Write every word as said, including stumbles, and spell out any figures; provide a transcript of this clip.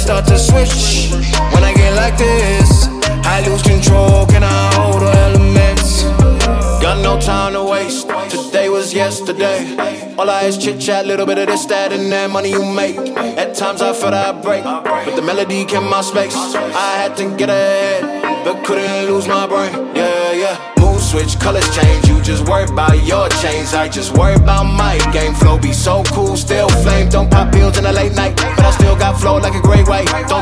start to switch. When I get like this, I lose control, can I hold the elements? Got no time to waste, today was yesterday. All I is chit chat, little bit of this, that, and that money you make. At times I felt I break, but the melody kept my space. I had to get ahead, but couldn't lose my brain. Yeah, yeah. Mood switch, colors change, you just worry about your chains. I just worry about my game. Flow be so cool, still flame. Don't pop pills in the late night, but I still got flow like a great white. Don't